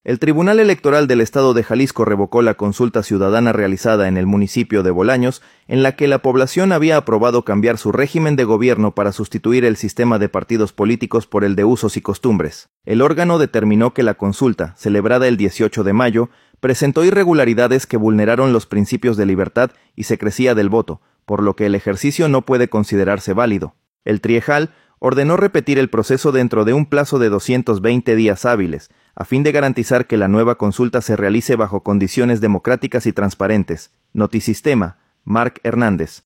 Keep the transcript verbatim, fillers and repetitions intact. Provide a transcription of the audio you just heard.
El Tribunal Electoral del Estado de Jalisco revocó la consulta ciudadana realizada en el municipio de Bolaños, en la que la población había aprobado cambiar su régimen de gobierno para sustituir el sistema de partidos políticos por el de usos y costumbres. El órgano determinó que la consulta, celebrada el dieciocho de mayo, presentó irregularidades que vulneraron los principios de libertad y secrecía del voto, por lo que el ejercicio no puede considerarse válido. El Triejal ordenó repetir el proceso dentro de un plazo de doscientos veinte días hábiles, a fin de garantizar que la nueva consulta se realice bajo condiciones democráticas y transparentes. Notisistema, Marc Hernández.